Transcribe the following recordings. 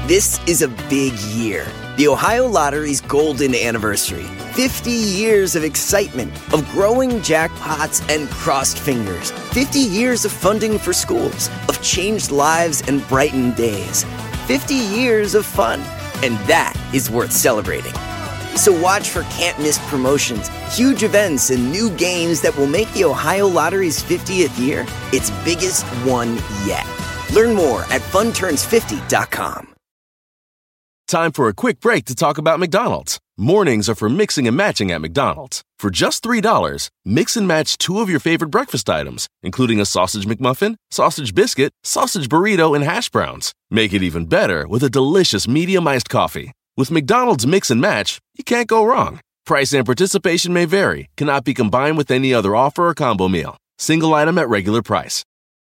This is a big year. The Ohio Lottery's golden anniversary. 50 years of excitement, of growing jackpots and crossed fingers. 50 years of funding for schools, of changed lives and brightened days. 50 years of fun, and that is worth celebrating. So watch for can't-miss promotions, huge events, and new games that will make the Ohio Lottery's 50th year its biggest one yet. Learn more at funturns50.com. Time for a quick break to talk about McDonald's. Mornings are for mixing and matching at McDonald's. For just $3, mix and match 2 of your favorite breakfast items, including a sausage McMuffin, sausage biscuit, sausage burrito, and hash browns. Make it even better with a delicious medium iced coffee. With McDonald's Mix and Match, you can't go wrong. Price and participation may vary, cannot be combined with any other offer or combo meal. Single item at regular price.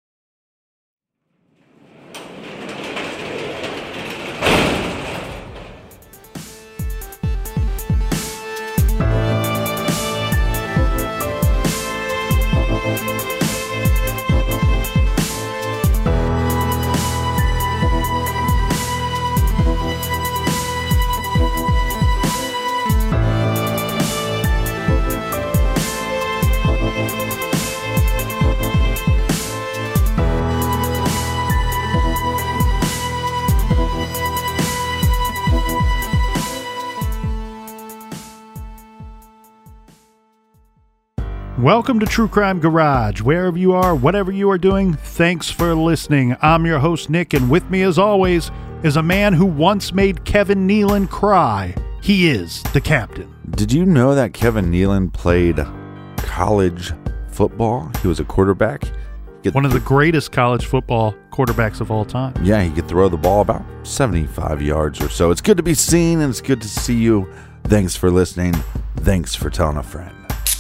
Welcome to True Crime Garage. Wherever you are, whatever you are doing, thanks for listening. I'm your host, Nick, and with me, as always, is a man who once made Kevin Nealon cry. He is the captain. Did you know that Kevin Nealon played college football? He was a quarterback. One of the greatest college football quarterbacks of all time. Yeah, he could throw the ball about 75 yards or so. It's good to be seen, and it's good to see you. Thanks for listening. Thanks for telling a friend.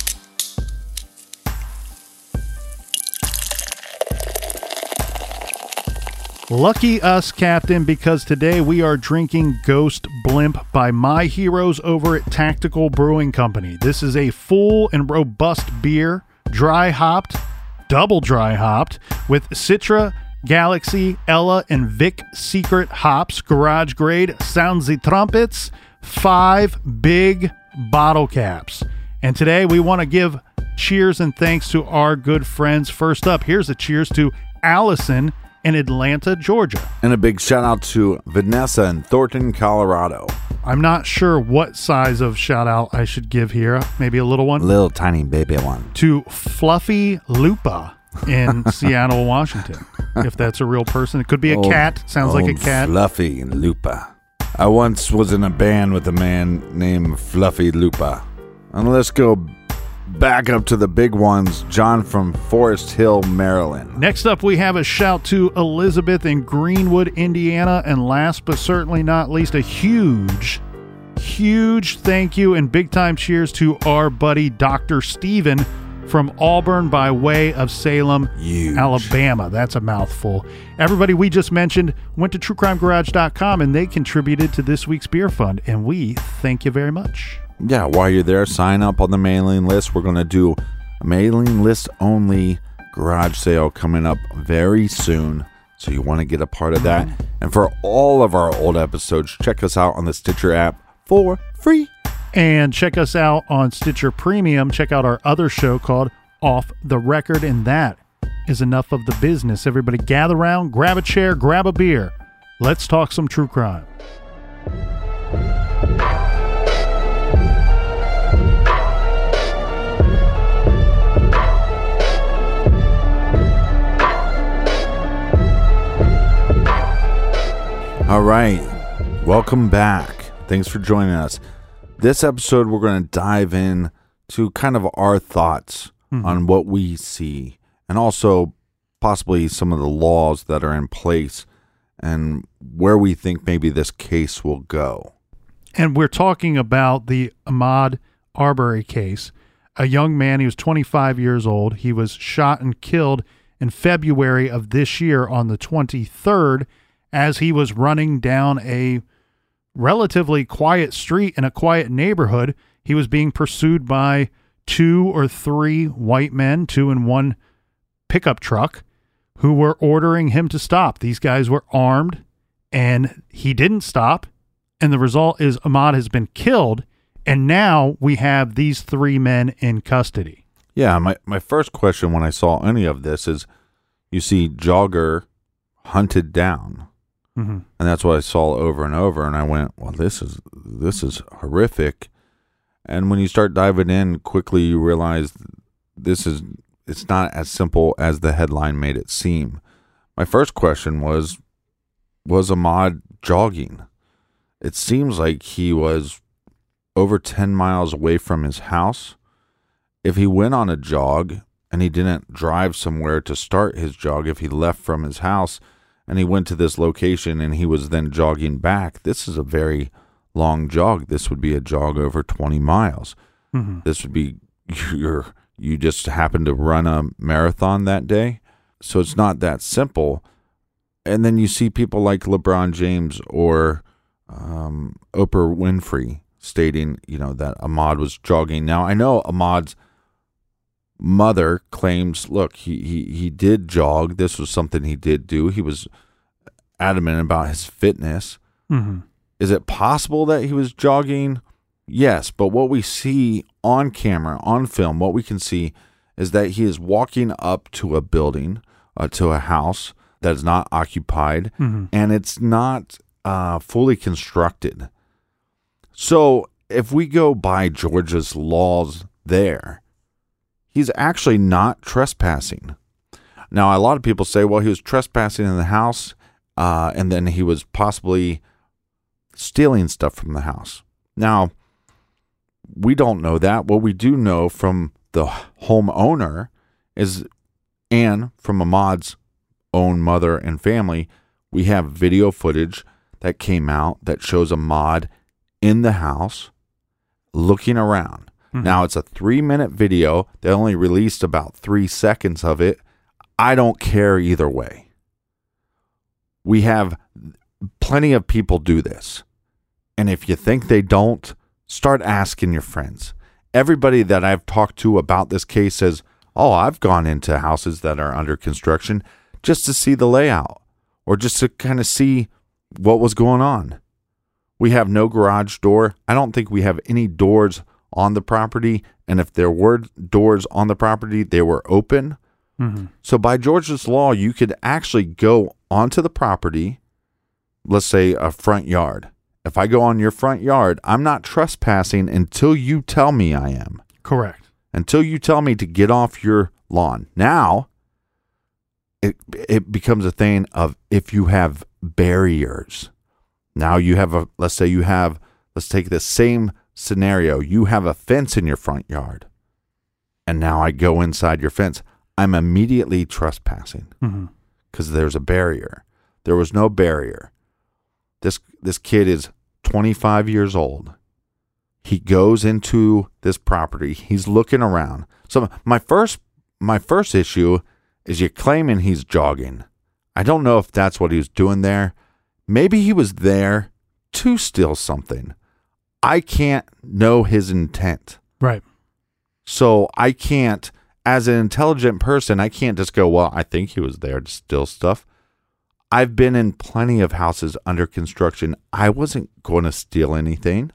Lucky us, Captain, because today we are drinking Ghost Blimp by my heroes over at Tactical Brewing Company. This is a full and robust beer, dry hopped, double dry hopped, with Citra, Galaxy, Ella, and Vic Secret hops, garage grade, sounds the trumpets, 5 big bottle caps. And today we want to give cheers and thanks to our good friends. First up, here's a cheers to Allison in Atlanta, Georgia. And a big shout out to Vanessa in Thornton, Colorado. I'm not sure what size of shout out I should give here. Maybe a little one? Little tiny baby one. To Fluffy Lupa in Seattle, Washington. If that's a real person. It could be a cat. Sounds like a cat. Fluffy Lupa. I once was in a band with a man named Fluffy Lupa. And let's go back up to the big ones. John from Forest Hill, Maryland. Next up, we have a shout to Elizabeth in Greenwood, Indiana. And last but certainly not least, a huge thank you and big time cheers to our buddy Dr. Steven from Auburn by way of Salem, Alabama. That's a mouthful. Everybody we just mentioned went to truecrimegarage.com and they contributed to this week's beer fund. And we thank you very much. Yeah, while you're there, sign up on the mailing list. We're going to do a mailing list only garage sale coming up very soon. So you want to get a part of that. And for all of our old episodes, check us out on the Stitcher app for free. And check us out on Stitcher Premium. Check out our other show called Off the Record. And that is enough of the business. Everybody gather around, grab a chair, grab a beer. Let's talk some true crime. All right, welcome back. Thanks for joining us. This episode, we're going to dive in to kind of our thoughts on what we see and also possibly some of the laws that are in place and where we think maybe this case will go. And we're talking about the Ahmaud Arbery case. A young man, he was 25 years old. He was shot and killed in February of this year on the 23rd as he was running down a relatively quiet street in a quiet neighborhood. He was being pursued by 2 or 3 white men, 2 in 1 pickup truck, who were ordering him to stop. These guys were armed and he didn't stop. And the result is Ahmaud has been killed. And now we have these 3 men in custody. Yeah, my first question when I saw any of this is, you see Jogger hunted down. And that's what I saw over and over. And I went, well, this is horrific. And when you start diving in quickly, you realize it's not as simple as the headline made it seem. My first question was Ahmaud jogging? It seems like he was over 10 miles away from his house. If he went on a jog and he didn't drive somewhere to start his jog, if he left from his house and he went to this location and he was then jogging back, this is a very long jog. This would be a jog over 20 miles. This would be you just happened to run a marathon that day. So it's not that simple. And then you see people like LeBron James or Oprah Winfrey stating, that Ahmaud was jogging. Now, I know Ahmaud's mother claims, look, he did jog. This was something he did do. He was adamant about his fitness. Is it possible that he was jogging? Yes, but what we see on camera, on film, what we can see is that he is walking up to a building, to a house that is not occupied, and it's not fully constructed. So if we go by Georgia's laws there, he's actually not trespassing. Now, a lot of people say, well, he was trespassing in the house, and then he was possibly stealing stuff from the house. Now, we don't know that. What we do know from the homeowner is, and from Ahmaud's own mother and family, we have video footage that came out that shows Ahmaud in the house looking around. Now, it's a 3-minute video. They only released about 3 seconds of it. I don't care either way. We have plenty of people do this. And if you think they don't, start asking your friends. Everybody that I've talked to about this case says, oh, I've gone into houses that are under construction just to see the layout or just to kind of see what was going on. We have no garage door. I don't think we have any doors on the property. And if there were doors on the property, they were open. So by Georgia's law, you could actually go onto the property, let's say a front yard. If I go on your front yard, I'm not trespassing until you tell me I am. Correct. Until you tell me to get off your lawn. Now, it becomes a thing of if you have barriers. Now you have let's take the same scenario. You have a fence in your front yard. And now I go inside your fence. I'm immediately trespassing because there's a barrier. There was no barrier. This kid is 25 years old. He goes into this property. He's looking around. So my first issue is you're claiming he's jogging. I don't know if that's what he was doing there. Maybe he was there to steal something. I can't know his intent. Right. So I can't, as an intelligent person, I can't just go, well, I think he was there to steal stuff. I've been in plenty of houses under construction. I wasn't going to steal anything.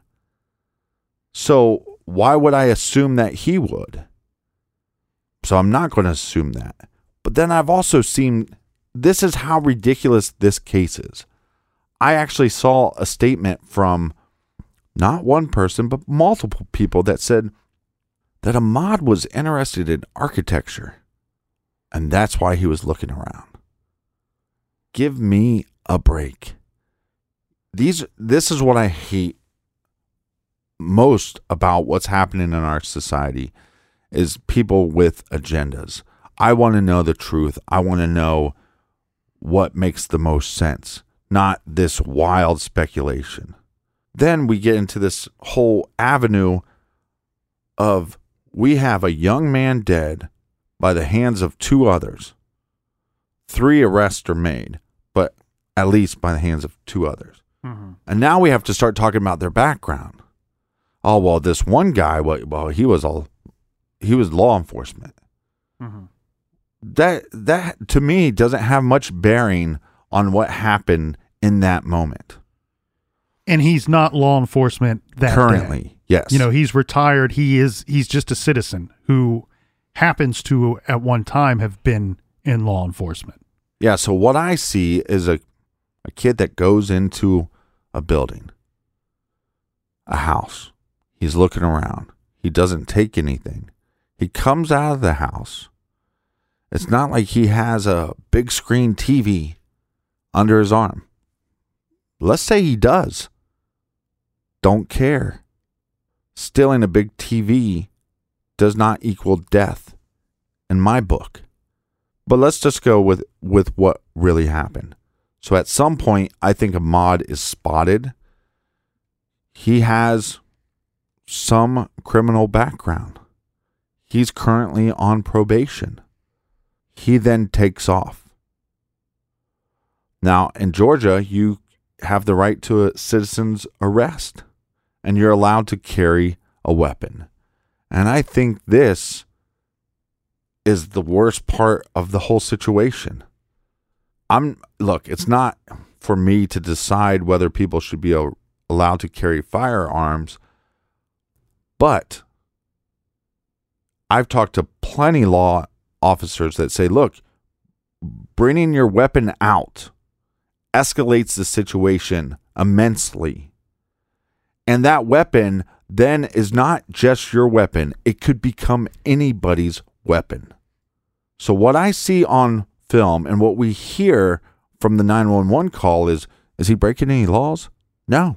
So why would I assume that he would? So I'm not going to assume that. But then I've also seen, this is how ridiculous this case is. I actually saw a statement from not one person, but multiple people that said that Ahmaud was interested in architecture. And that's why he was looking around. Give me a break. This is what I hate most about what's happening in our society is people with agendas. I want to know the truth. I want to know what makes the most sense, not this wild speculation. Then we get into this whole avenue of we have a young man dead by the hands of 2 others. 3 arrests are made, but at least by the hands of 2 others. And now we have to start talking about their background. Oh, well, this one guy, well, he was law enforcement. That to me doesn't have much bearing on what happened in that moment. And he's not law enforcement that Currently, day. yes. You know, he's retired. He's just a citizen who happens to, at one time, have been in law enforcement. Yeah, so what I see is a kid that goes into a building, a house. He's looking around. He doesn't take anything. He comes out of the house. It's not like he has a big screen TV under his arm. Let's say he does. Don't care. Stealing a big TV does not equal death in my book. But let's just go with what really happened. So at some point, I think Ahmaud is spotted. He has some criminal background. He's currently on probation. He then takes off. Now, in Georgia, you have the right to a citizen's arrest, and you're allowed to carry a weapon. And I think this is the worst part of the whole situation. Look, it's not for me to decide whether people should be allowed to carry firearms, but I've talked to plenty law officers that say, look, bringing your weapon out escalates the situation immensely. And that weapon then is not just your weapon. It could become anybody's weapon. So what I see on film and what we hear from the 911 call is he breaking any laws? No.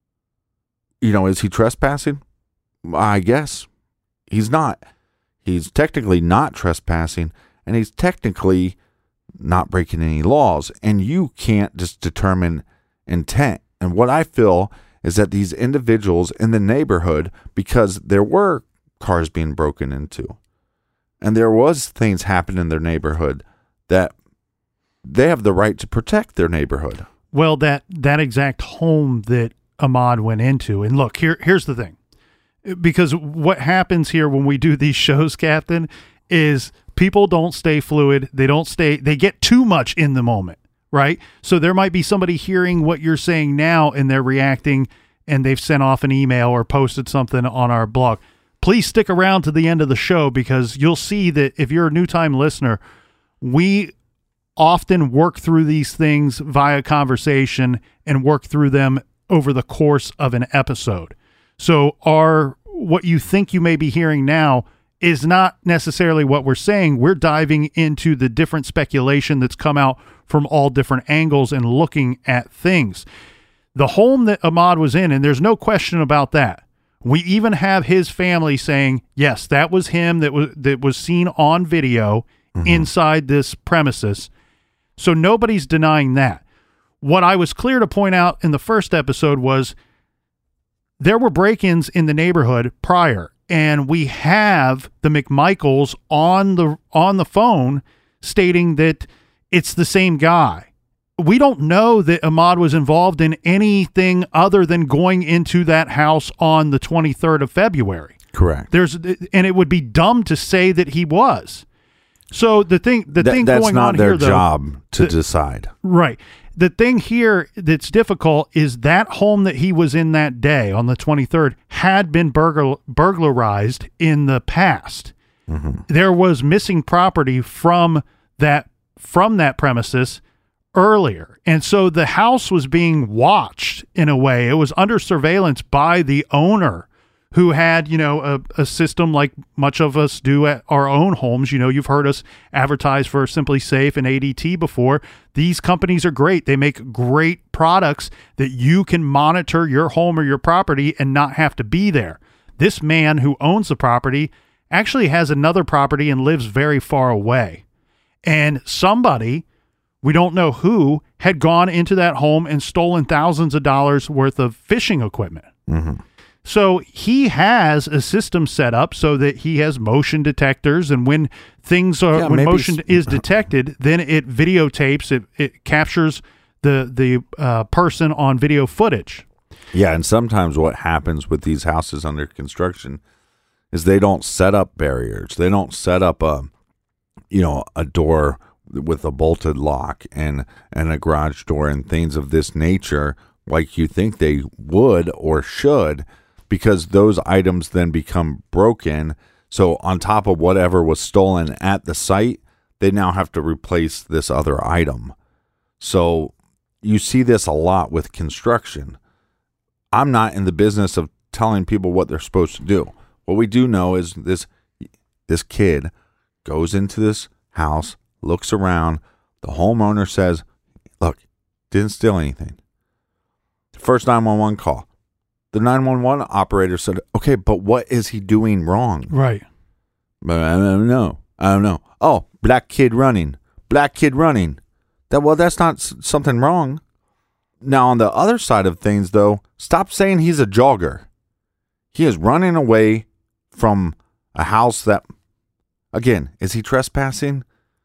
You know, is he trespassing? I guess. He's not. He's technically not trespassing, and he's technically not breaking any laws. And you can't just determine intent. And what I feel is that these individuals in the neighborhood, because there were cars being broken into, and there was things happening in their neighborhood, that they have the right to protect their neighborhood. Well, that exact home that Ahmaud went into, and look, here's the thing. Because what happens here when we do these shows, Captain, is people don't stay fluid. They get too much in the moment, right? So there might be somebody hearing what you're saying now and they're reacting and they've sent off an email or posted something on our blog. Please stick around to the end of the show, because you'll see that if you're a new time listener, we often work through these things via conversation and work through them over the course of an episode. So what you think you may be hearing now is not necessarily what we're saying. We're diving into the different speculation that's come out from all different angles and looking at things. The home that Ahmaud was in, and there's no question about that. We even have his family saying, yes, that was him that was seen on video inside this premises. So nobody's denying that. What I was clear to point out in the first episode was there were break-ins in the neighborhood prior, and we have the McMichaels on the phone stating that it's the same guy. We don't know that Ahmaud was involved in anything other than going into that house on the 23rd of February. Correct. And it would be dumb to say that he was. So the thing going on here, that's not their job to decide. Right. The thing here that's difficult is that home that he was in that day on the 23rd had been burglarized in the past. Mm-hmm. There was missing property from that premises earlier. And so the house was being watched in a way. It was under surveillance by the owner, who had, a system like much of us do at our own homes. You've heard us advertise for Simply Safe and ADT before. These companies are great. They make great products that you can monitor your home or your property and not have to be there. This man who owns the property actually has another property and lives very far away. And somebody, we don't know who, had gone into that home and stolen thousands of dollars worth of fishing equipment. Mm-hmm. So he has a system set up so that he has motion detectors, and when motion is detected, then it videotapes, it captures the person on video footage. Yeah, and sometimes what happens with these houses under construction is they don't set up barriers. They don't set up a door with a bolted lock and a garage door and things of this nature like you think they would or should, because those items then become broken. So on top of whatever was stolen at the site, they now have to replace this other item. So you see this a lot with construction. I'm not in the business of telling people what they're supposed to do. What we do know is this kid goes into this house, looks around. The homeowner says, look, didn't steal anything. First 911 call. The 911 operator said, okay, but what is he doing wrong? Right. But I don't know. Oh, black kid running. That's not something wrong. Now, on the other side of things, though, stop saying he's a jogger. He is running away from a house that, again, is he trespassing?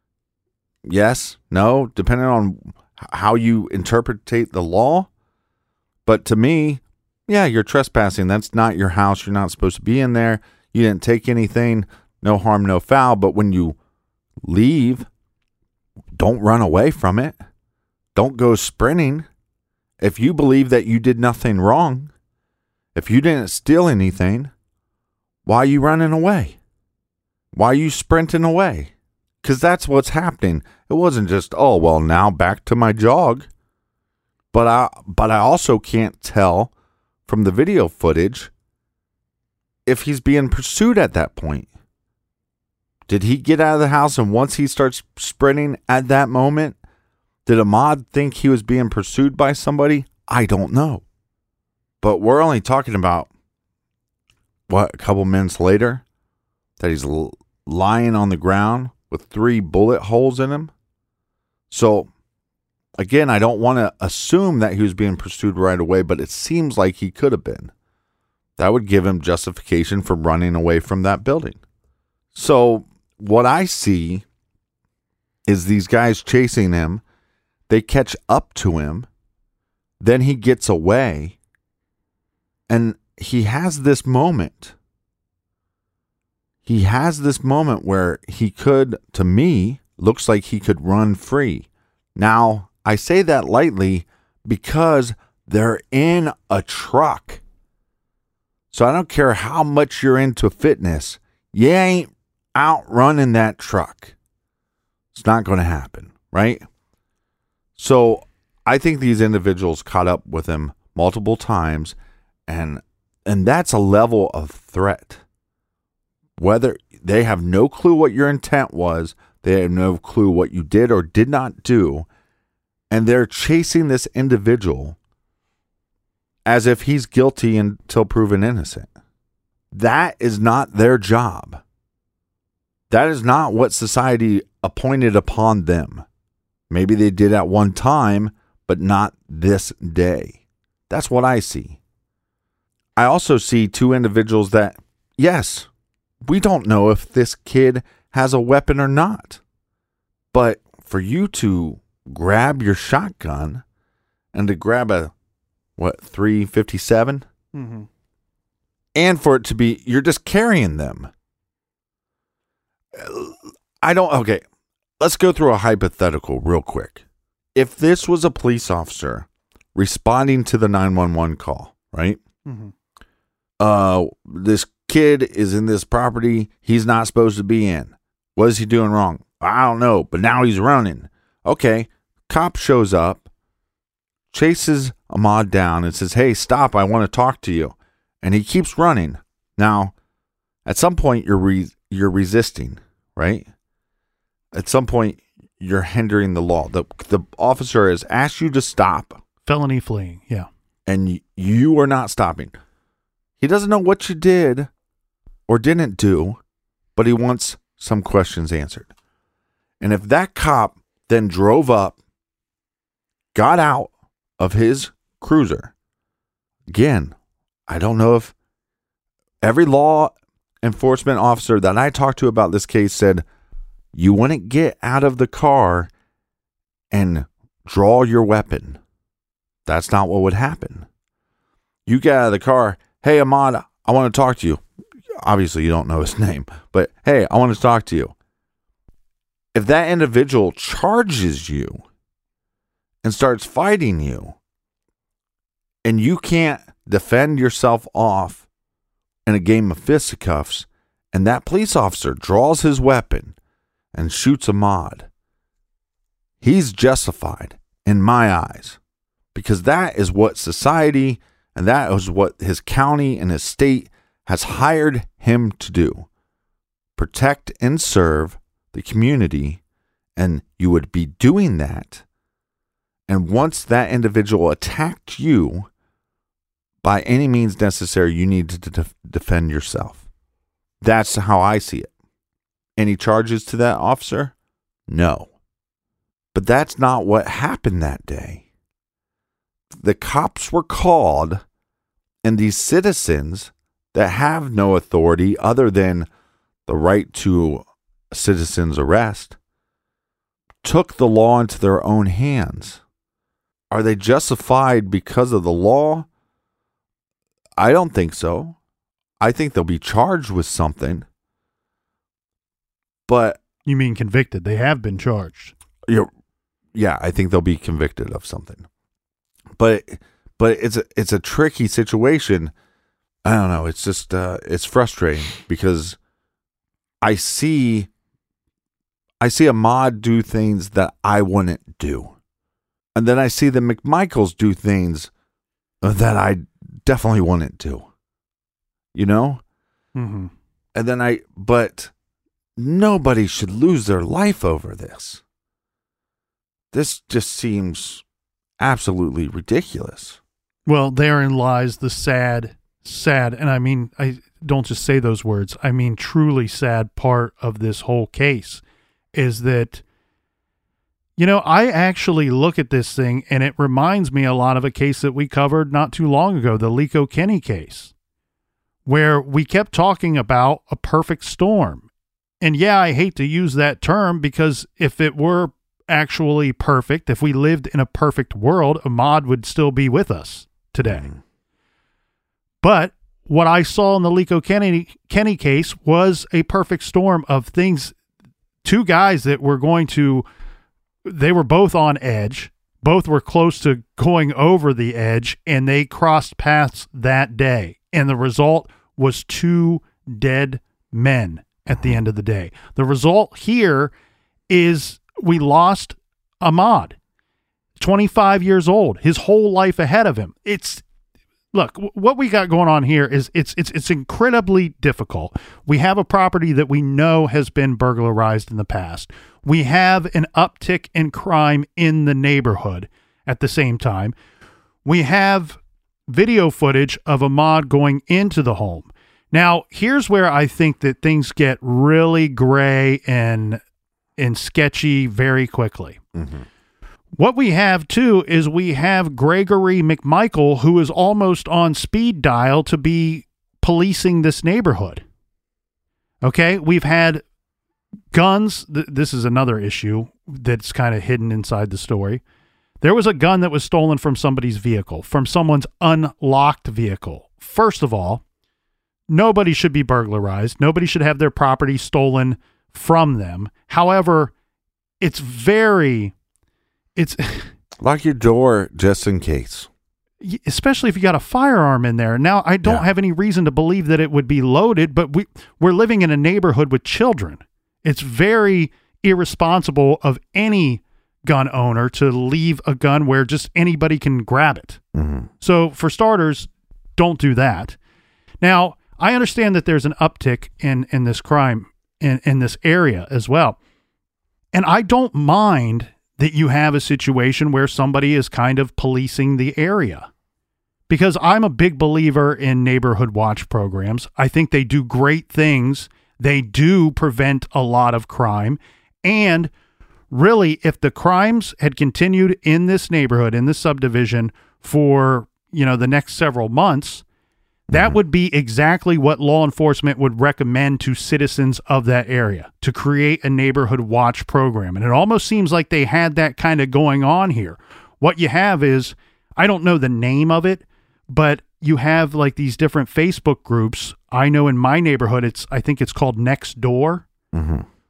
Yes, no, depending on how you interpret the law. But to me, yeah, you're trespassing. That's not your house. You're not supposed to be in there. You didn't take anything. No harm, no foul. But when you leave, don't run away from it. Don't go sprinting. If you believe that you did nothing wrong, if you didn't steal anything, why are you running away? Why are you sprinting away? Because that's what's happening. It wasn't just, oh, well, now back to my jog. But I also can't tell from the video footage if he's being pursued at that point. Did he get out of the house, and once he starts sprinting at that moment, did Ahmaud think he was being pursued by somebody? I don't know. But we're only talking about, a couple minutes later, that he's lying on the ground with 3 bullet holes in him. So, again, I don't want to assume that he was being pursued right away, but it seems like he could have been. That would give him justification for running away from that building. So, what I see is these guys chasing him. They catch up to him. Then he gets away. And he has this moment. He has this moment where he could, to me, looks like he could run free. Now, I say that lightly because they're in a truck. So I don't care how much you're into fitness. You ain't outrunning that truck. It's not going to happen, right? So I think these individuals caught up with him multiple times, and that's a level of threat. Whether they have no clue what your intent was, they have no clue what you did or did not do, and they're chasing this individual as if he's guilty until proven innocent. That is not their job. That is not what society appointed upon them. Maybe they did at one time, but not this day. That's what I see. I also see 2 individuals that, yes, we don't know if this kid has a weapon or not. But for you to grab your shotgun and to grab a, 357? Mm-hmm. And for it to be, you're just carrying them. Okay, let's go through a hypothetical real quick. If this was a police officer responding to the 911 call, right? Mm-hmm. This kid is in this property he's not supposed to be in. What is he doing wrong? I don't know, but now he's running. Okay, cop shows up, chases Ahmaud down and says, hey, stop, I want to talk to you. And he keeps running. Now, at some point, you're resisting, right? At some point, you're hindering the law. The officer has asked you to stop. Felony fleeing, yeah. And you are not stopping. He doesn't know what you did or didn't do, but he wants some questions answered. And if that cop then drove up, got out of his cruiser, again, I don't know if every law enforcement officer that I talked to about this case said, you wouldn't get out of the car and draw your weapon. That's not what would happen. You get out of the car, hey, Ahmaud, I want to talk to you. Obviously, you don't know his name, but hey, I want to talk to you. if that individual charges you and starts fighting you, and you can't defend yourself off in a game of fisticuffs, and that police officer draws his weapon and shoots Ahmaud, he's justified in my eyes, because that is what society and that is what his county and his state has hired him to do. Protect and serve the community, and you would be doing that. And once that individual attacked you, by any means necessary, you need to defend yourself. That's how I see it. Any charges to that officer? No. But that's not what happened that day. The cops were called, and these citizens that have no authority other than the right to a citizen's arrest took the law into their own hands. Are they justified because of the law? I don't think so. I think they'll be charged with something. But You mean convicted? They have been charged. Yeah, I think they'll be convicted of something. But it's a tricky situation. I don't know. It's just it's frustrating because I see Ahmaud do things that I wouldn't do, and then I see the McMichaels do things that I definitely wouldn't do. You know, Mm-hmm. and then but nobody should lose their life over this. This just seems absolutely ridiculous. Well, therein lies the sad, and I mean, I don't just say those words, I mean truly sad part of this whole case is that, you know, I actually look at this thing and it reminds me a lot of a case that we covered not too long ago, the Lico Kenny case, where we kept talking about a perfect storm. And yeah, I hate to use that term because if it were actually perfect, if we lived in a perfect world, Ahmaud would still be with us today. Mm-hmm. But what I saw in the Lico Kenny case was a perfect storm of things. Two guys that were they were both on edge. Both were close to going over the edge, and they crossed paths that day. And the result was 2 dead men at the end of the day. The result here is we lost Ahmaud, 25 years old, his whole life ahead of him. Look, what we got going on here is it's incredibly difficult. We have a property that we know has been burglarized in the past. We have an uptick in crime in the neighborhood at the same time. We have video footage of Ahmaud going into the home. Now, here's where I think that things get really gray and sketchy very quickly. Mm-hmm. What we have, too, is we have Gregory McMichael, who is almost on speed dial to be policing this neighborhood. Okay? We've had guns. This is another issue that's kind of hidden inside the story. There was a gun that was stolen from somebody's vehicle, from someone's unlocked vehicle. First of all, nobody should be burglarized. Nobody should have their property stolen from them. However, it's lock your door just in case, especially if you got a firearm in there. Now, I don't have any reason to believe that it would be loaded, but we're living in a neighborhood with children. It's very irresponsible of any gun owner to leave a gun where just anybody can grab it. Mm-hmm. So for starters, don't do that. Now, I understand that there's an uptick in this crime in this area as well. And I don't mind that you have a situation where somebody is kind of policing the area, because I'm a big believer in neighborhood watch programs. I think they do great things. They do prevent a lot of crime. And really, if the crimes had continued in this neighborhood, in this subdivision for, the next several months, that would be exactly what law enforcement would recommend to citizens of that area, to create a neighborhood watch program. And it almost seems like they had that kind of going on here. What you have is, I don't know the name of it, but you have like these different Facebook groups. I know in my neighborhood, I think it's called Next Door,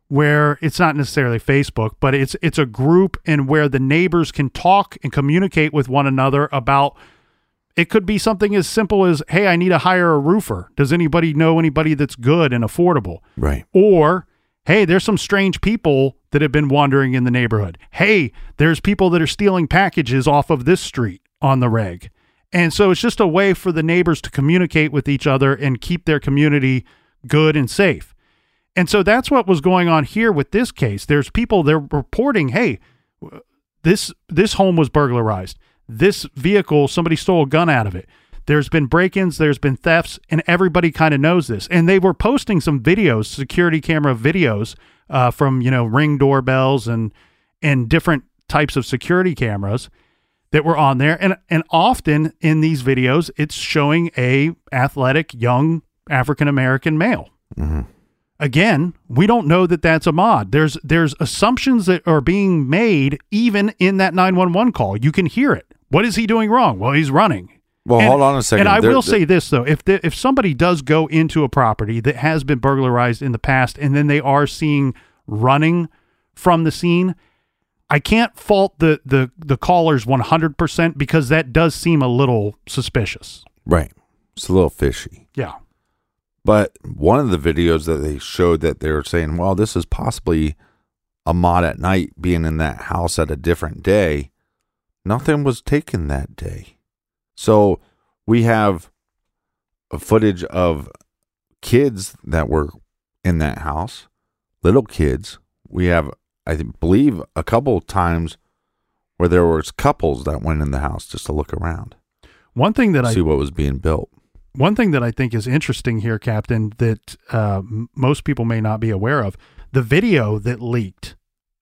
where it's not necessarily Facebook, but it's a group and where the neighbors can talk and communicate with one another about, it could be something as simple as, hey, I need to hire a roofer. Does anybody know anybody that's good and affordable? Right. Or, hey, there's some strange people that have been wandering in the neighborhood. Hey, there's people that are stealing packages off of this street on the reg. And so it's just a way for the neighbors to communicate with each other and keep their community good and safe. And so that's what was going on here with this case. There's people, they're reporting, hey, this home was burglarized. This vehicle, somebody stole a gun out of it. There's been break-ins, there's been thefts, and everybody kind of knows this. And they were posting some videos, security camera videos from, Ring doorbells and different types of security cameras that were on there. And often in these videos, it's showing a athletic, young African-American male. Mm-hmm. Again, we don't know that that's Ahmaud. There's assumptions that are being made even in that 911 call. You can hear it. What is he doing wrong? Well, he's running. Well, hold on a second. And I will say this, though. If somebody does go into a property that has been burglarized in the past and then they are seen running from the scene, I can't fault the callers 100% because that does seem a little suspicious. Right. It's a little fishy. Yeah. But one of the videos that they showed that they were saying, well, this is possibly Ahmaud at night being in that house at a different day. Nothing was taken that day. So we have a footage of kids that were in that house, little kids. We have, I believe, a couple of times where there was couples that went in the house just to look around. One thing that see what was being built. One thing that I think is interesting here, Captain, that most people may not be aware of, the video that leaked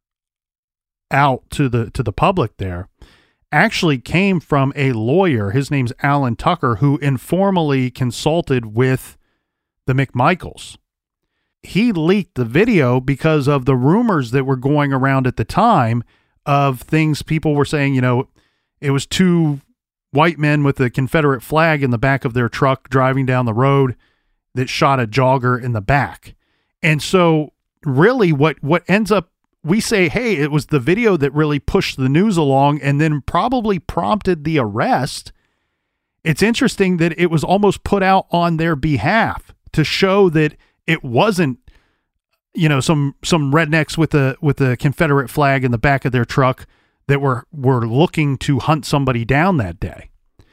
out to the public there actually came from a lawyer. His name's Alan Tucker, who informally consulted with the McMichaels. He leaked the video because of the rumors that were going around at the time of things people were saying, it was two white men with a Confederate flag in the back of their truck driving down the road that shot a jogger in the back. And so really what ends up, we say, hey, it was the video that really pushed the news along and then probably prompted the arrest. It's interesting that it was almost put out on their behalf to show that it wasn't, some rednecks with a Confederate flag in the back of their truck that were looking to hunt somebody down that day.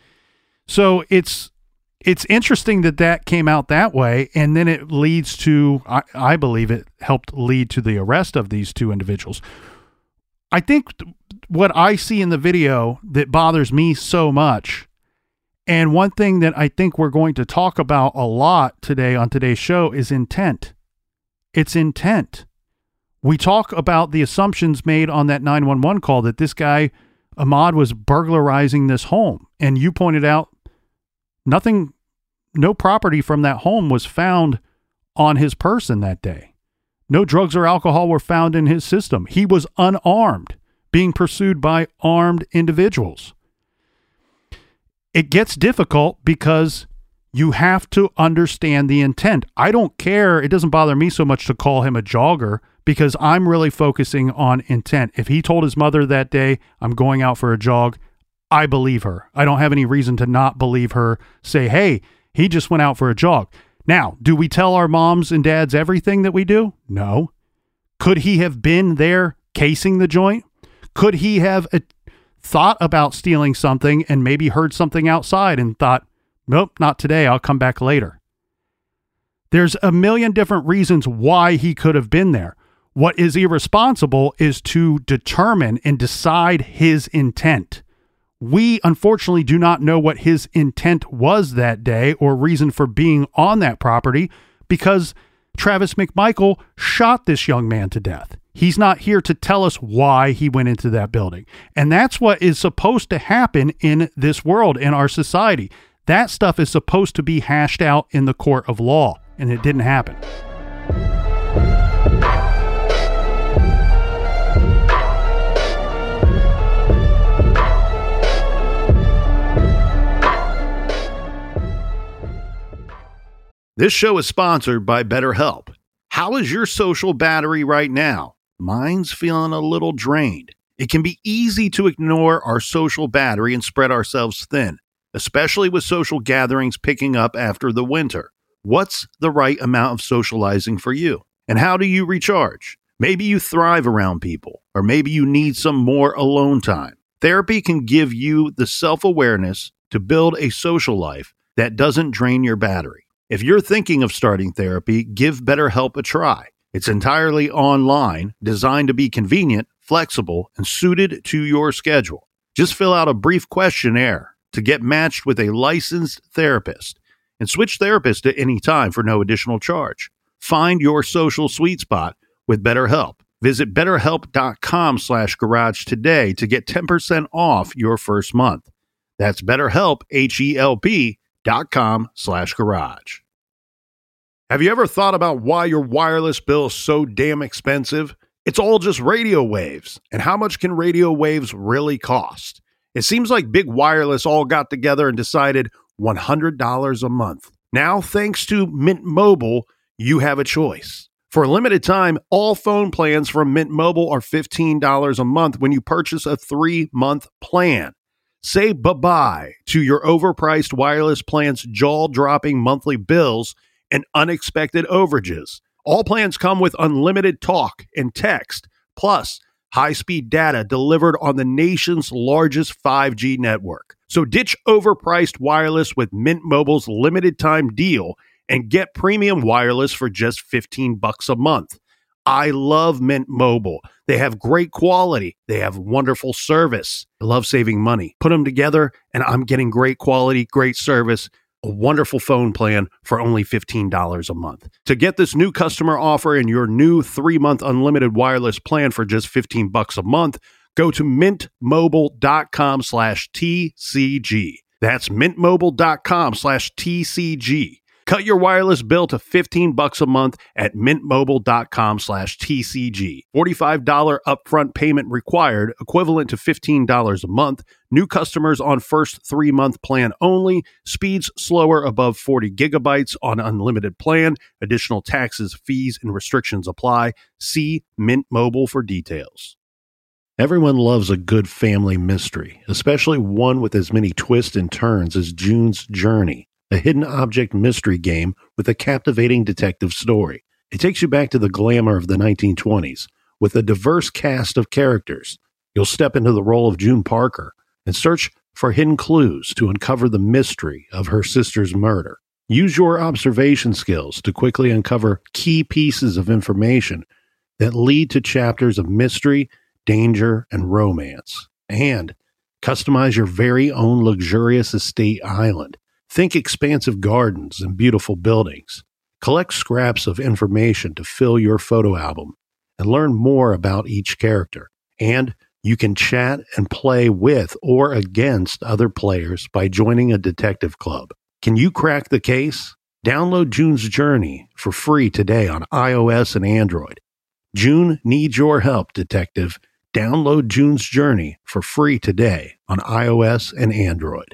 So it's interesting that came out that way, and then it leads to, I believe it helped lead to the arrest of these two individuals. I think what I see in the video that bothers me so much, and one thing that I think we're going to talk about a lot today on today's show, is intent. It's intent. We talk about the assumptions made on that 911 call that this guy, Ahmaud, was burglarizing this home. And you pointed out no property from that home was found on his person that day. No drugs or alcohol were found in his system. He was unarmed, being pursued by armed individuals. It gets difficult because you have to understand the intent. I don't care. It doesn't bother me so much to call him a jogger because I'm really focusing on intent. If he told his mother that day, I'm going out for a jog, I believe her. I don't have any reason to not believe her. Say, hey, he just went out for a jog. Now, do we tell our moms and dads everything that we do? No. Could he have been there casing the joint? Could he have thought about stealing something and maybe heard something outside and thought, nope, not today, I'll come back later? There's a million different reasons why he could have been there. What is irresponsible is to determine and decide his intent. We, unfortunately, do not know what his intent was that day or reason for being on that property because Travis McMichael shot this young man to death. He's not here to tell us why he went into that building. And that's what is supposed to happen in this world, in our society. That stuff is supposed to be hashed out in the court of law, and it didn't happen. This show is sponsored by BetterHelp. How is your social battery right now? Mine's feeling a little drained. It can be easy to ignore our social battery and spread ourselves thin, especially with social gatherings picking up after the winter. What's the right amount of socializing for you? And how do you recharge? Maybe you thrive around people, or maybe you need some more alone time. Therapy can give you the self-awareness to build a social life that doesn't drain your battery. If you're thinking of starting therapy, give BetterHelp a try. It's entirely online, designed to be convenient, flexible, and suited to your schedule. Just fill out a brief questionnaire to get matched with a licensed therapist and switch therapists at any time for no additional charge. Find your social sweet spot with BetterHelp. Visit BetterHelp.com/garage today to get 10% off your first month. That's BetterHelp, HELP.com/garage. Have you ever thought about why your wireless bill is so damn expensive? It's all just radio waves. And how much can radio waves really cost? It seems like Big Wireless all got together and decided $100 a month. Now, thanks to Mint Mobile, you have a choice. For a limited time, all phone plans from Mint Mobile are $15 a month when you purchase a 3-month plan. Say bye-bye to your overpriced wireless plan's jaw-dropping monthly bills and unexpected overages. All plans come with unlimited talk and text, plus high-speed data delivered on the nation's largest 5G network. So ditch overpriced wireless with Mint Mobile's limited-time deal and get premium wireless for just $15 a month. I love Mint Mobile. They have great quality. They have wonderful service. I love saving money. Put them together, and I'm getting great quality, great service, a wonderful phone plan for only $15 a month. To get this new customer offer and your new 3-month unlimited wireless plan for just $15 a month, go to mintmobile.com/TCG. That's mintmobile.com/TCG. Cut your wireless bill to $15 a month at mintmobile.com/TCG. $45 upfront payment required, equivalent to $15 a month. New customers on first 3-month plan only. Speeds slower above 40 gigabytes on unlimited plan. Additional taxes, fees, and restrictions apply. See Mint Mobile for details. Everyone loves a good family mystery, especially one with as many twists and turns as June's Journey, a hidden object mystery game with a captivating detective story. It takes you back to the glamour of the 1920s with a diverse cast of characters. You'll step into the role of June Parker and search for hidden clues to uncover the mystery of her sister's murder. Use your observation skills to quickly uncover key pieces of information that lead to chapters of mystery, danger, and romance. And customize your very own luxurious estate island. Think expansive gardens and beautiful buildings. Collect scraps of information to fill your photo album and learn more about each character. And you can chat and play with or against other players by joining a detective club. Can you crack the case? Download June's Journey for free today on iOS and Android. June needs your help, detective. Download June's Journey for free today on iOS and Android.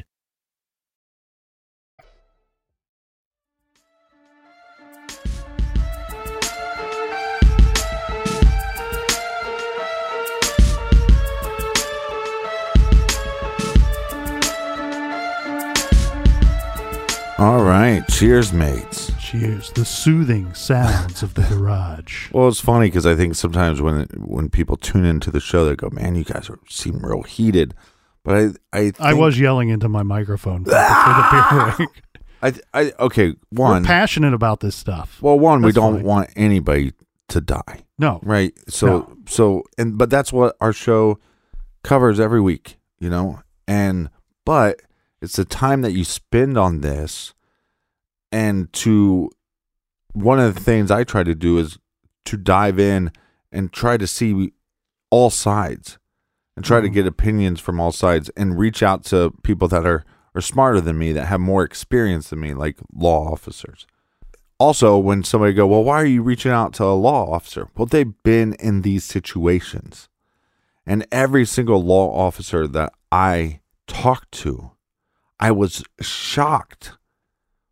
All right. Cheers, mates. Cheers. The soothing sounds of the garage. Well, it's funny because I think sometimes when people tune into the show, they go, "Man, you guys seem real heated." But I was yelling into my microphone for the beer break. Okay. One, we're passionate about this stuff. Well, one, we That's don't fine. want anybody to die. No. Right. But that's what our show covers every week, you know? But it's the time that you spend on this, and one of the things I try to do is to dive in and try to see all sides and try to get opinions from all sides and reach out to people that are smarter than me, that have more experience than me, like law officers. Also, when somebody go, "Well, why are you reaching out to a law officer?" Well, they've been in these situations. And every single law officer that I talked to, I was shocked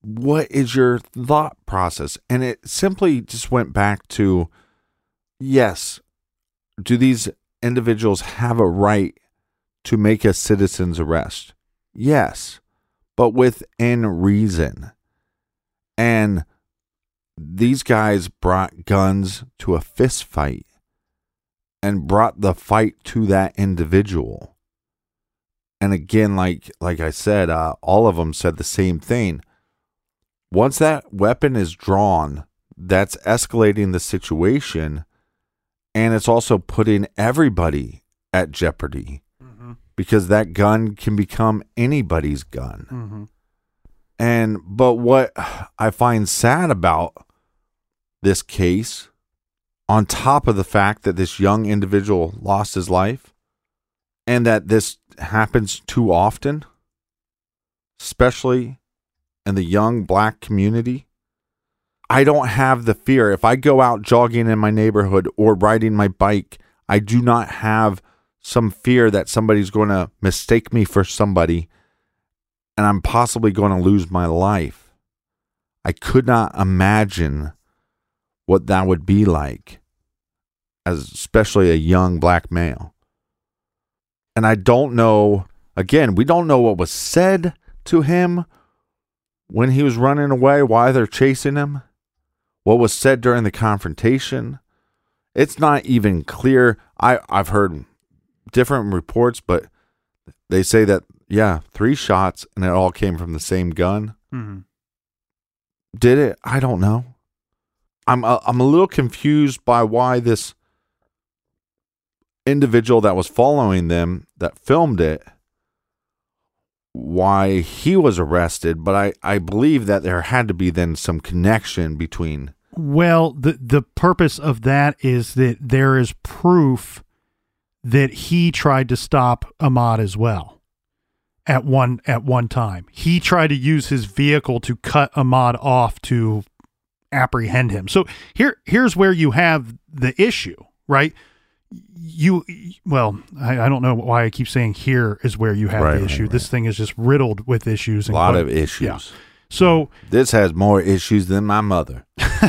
what is your thought process? And it simply just went back to, yes, do these individuals have a right to make a citizen's arrest? Yes, but within reason. And these guys brought guns to a fist fight and brought the fight to that individual. And again, like I said, all of them said the same thing. Once that weapon is drawn, that's escalating the situation, and it's also putting everybody at jeopardy, because that gun can become anybody's gun. But what I find sad about this case, on top of the fact that this young individual lost his life, and that this happens too often, especially in the young black community, I don't have the fear. If I go out jogging in my neighborhood or riding my bike, I do not have some fear that somebody's going to mistake me for somebody and I'm possibly going to lose my life. I could not imagine what that would be like, as especially a young black male. And I don't know, again, we don't know what was said to him when he was running away, why they're chasing him, what was said during the confrontation. It's not even clear. I've heard different reports, but they say that, 3 shots and it all came from the same gun. Did it? I don't know. I'm a little confused by why this individual that was following them, that filmed it, why he was arrested, but I believe that there had to be then some connection between. Well, the purpose of that is that there is proof that he tried to stop Ahmaud as well. At one time, he tried to use his vehicle to cut Ahmaud off to apprehend him. So here's where you have the issue, right? I don't know why I keep saying here is where you have the issue. Right. This thing is just riddled with issues. A lot of issues. Yeah. So this has more issues than my mother.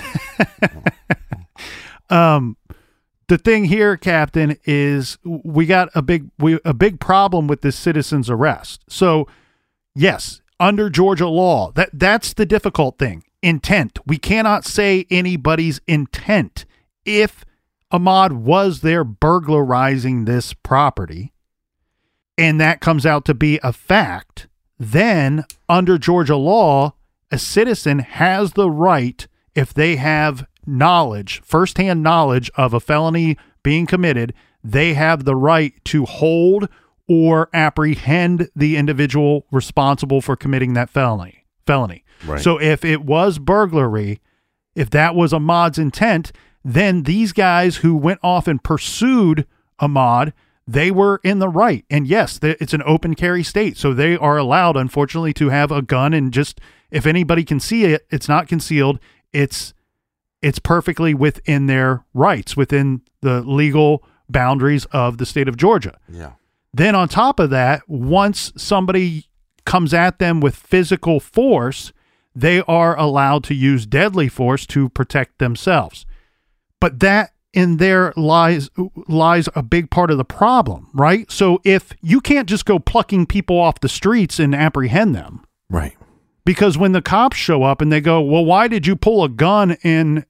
The thing here, Captain, is we got a big problem with this citizen's arrest. So, yes, under Georgia law, that's the difficult thing. Intent. We cannot say anybody's intent. If Ahmaud was there burglarizing this property, and that comes out to be a fact, then under Georgia law, a citizen has the right, if they have knowledge, firsthand knowledge of a felony being committed, they have the right to hold or apprehend the individual responsible for committing that felony. Right. So if it was burglary, if that was Ahmaud's intent, then these guys who went off and pursued Ahmaud, they were in the right. And yes, it's an open carry state, so they are allowed, unfortunately, to have a gun, and just, if anybody can see it, it's not concealed. It's perfectly within their rights, within the legal boundaries of the state of Georgia. Yeah. Then on top of that, once somebody comes at them with physical force, they are allowed to use deadly force to protect themselves. But that in there lies a big part of the problem, right? So if you can't just go plucking people off the streets and apprehend them. Right. Because when the cops show up and they go, well, why did you pull a gun and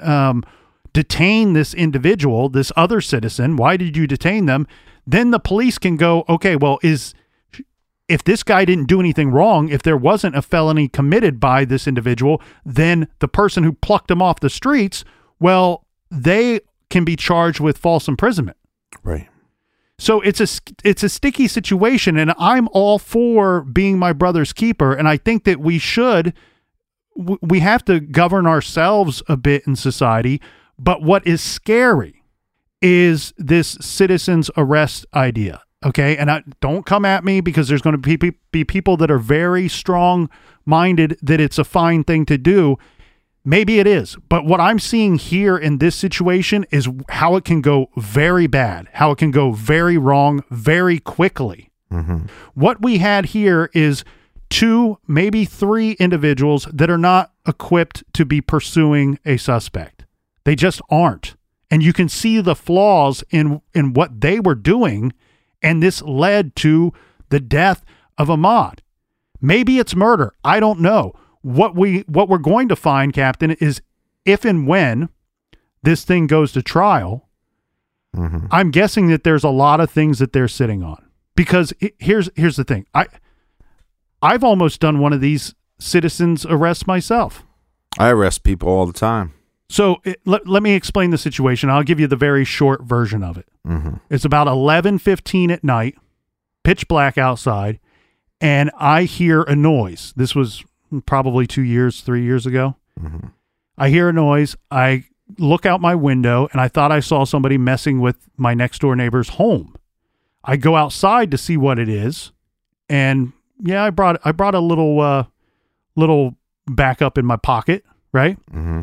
detain this individual, this other citizen? Why did you detain them? Then the police can go, okay, well, if this guy didn't do anything wrong, if there wasn't a felony committed by this individual, then the person who plucked him off the streets, well, they can be charged with false imprisonment. Right. So it's a sticky situation, and I'm all for being my brother's keeper, and I think that we have to govern ourselves a bit in society, but what is scary is this citizen's arrest idea, okay? And don't come at me, because there's going to be people that are very strong-minded that it's a fine thing to do. Maybe it is, but what I'm seeing here in this situation is how it can go very bad, how it can go very wrong very quickly. Mm-hmm. What we had here is 2, maybe 3 individuals that are not equipped to be pursuing a suspect. They just aren't. And you can see the flaws in what they were doing, and this led to the death of Ahmaud. Maybe it's murder. I don't know. What we're going to find, Captain, is if and when this thing goes to trial, I'm guessing that there's a lot of things that they're sitting on. Because here's the thing. I've almost done one of these citizens arrests myself. I arrest people all the time. So let me explain the situation. I'll give you the very short version of it. It's about 11:15 at night, pitch black outside, and I hear a noise. This was probably 3 years ago. I hear a noise. I look out my window, and I thought I saw somebody messing with my next door neighbor's home. I go outside to see what it is, and yeah, I brought a little backup in my pocket, right?